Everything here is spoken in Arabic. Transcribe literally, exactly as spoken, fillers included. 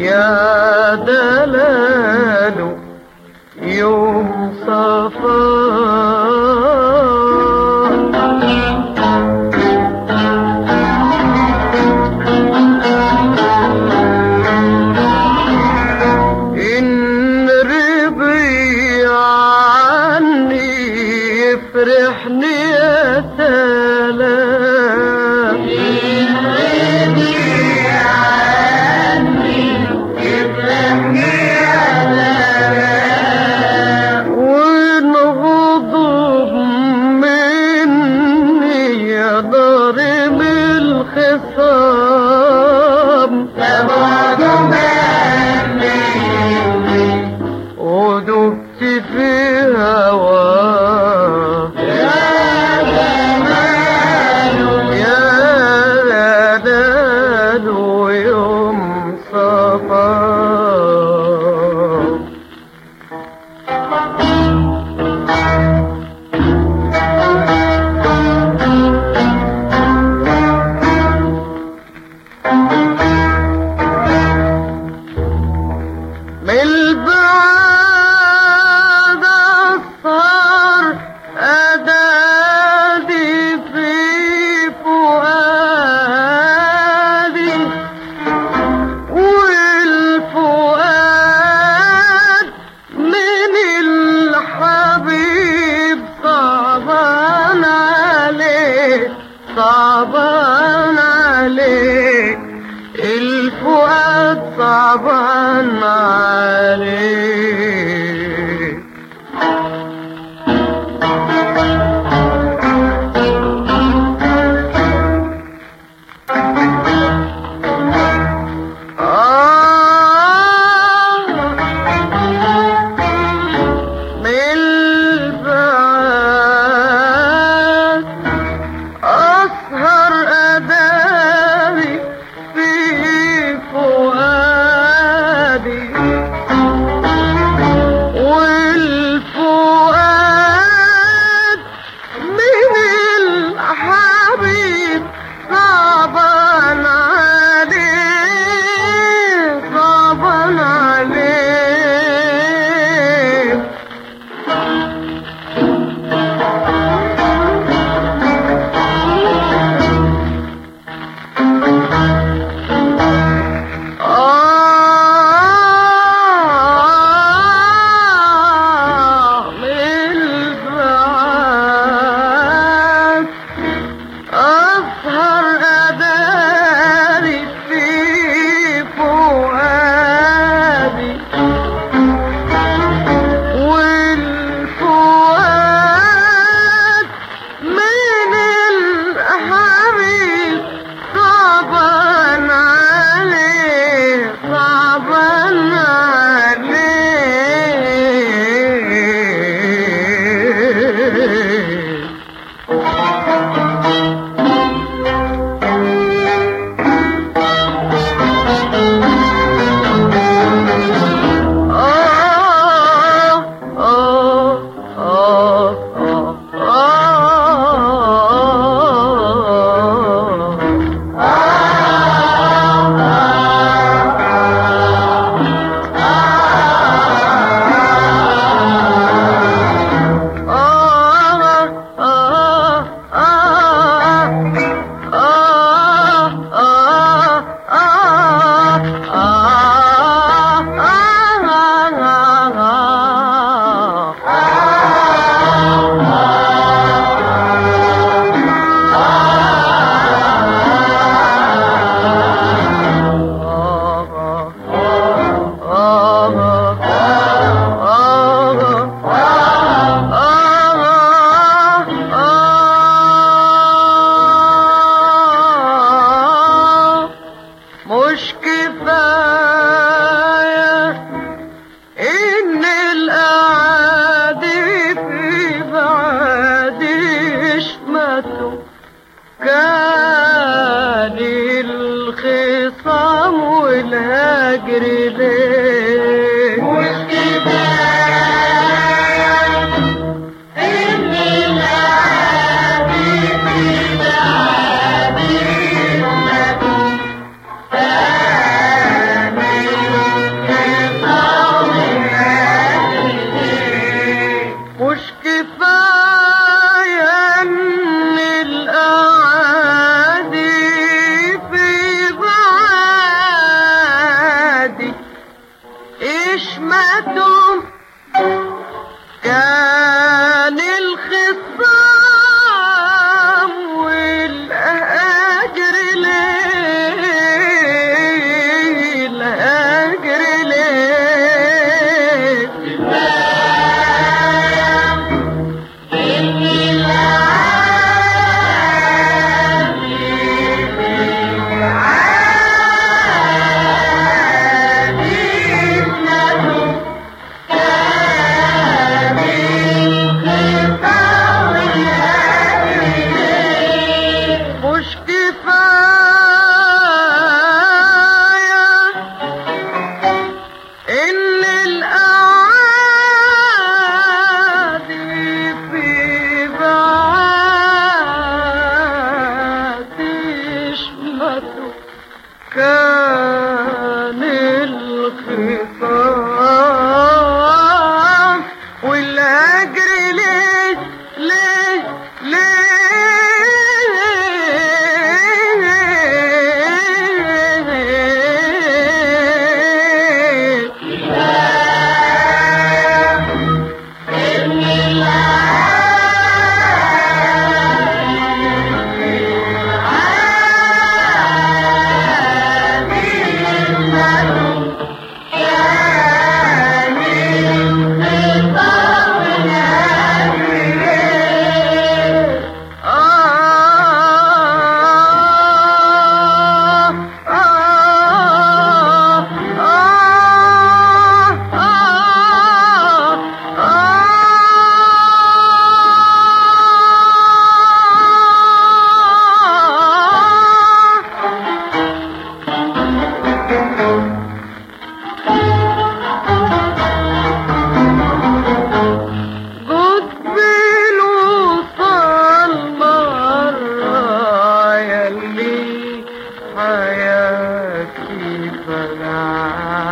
يا دلاله يوم صفا إن رضي عني يفرحني يا سلام إن رضي عني يفرحني يا سلام وإن غضب مني ضارب الخصام تبعد مني ودبت في هواه يا جماله يا جلاله يوم صفا من البعد أسهر أدادي في فؤادي والفؤاد من الحبيب صعبان عليه صعبان عليه الفؤاد صعبان عليه آه من البعاد أسهر أداري في فؤادي والفؤاد من الحبيب صعبان عليه صعبان عليه آه من البعاد أسهر أداري في فؤادي والفؤاد من الحبيب صعبان عليه صعبان عليه مش كفاية إن الأعادي في بعادي يشمتوا كان الخصام والهجر ليه مش كفاية إن الأعادي في بعادي يشمتوا كان ماتوا كان الخصام والهجر ليه الهجر ليه مش كفاية إن الأعادي في بعاد يشمتوا كان الخصام والهجر ليه ليه حياتي فلا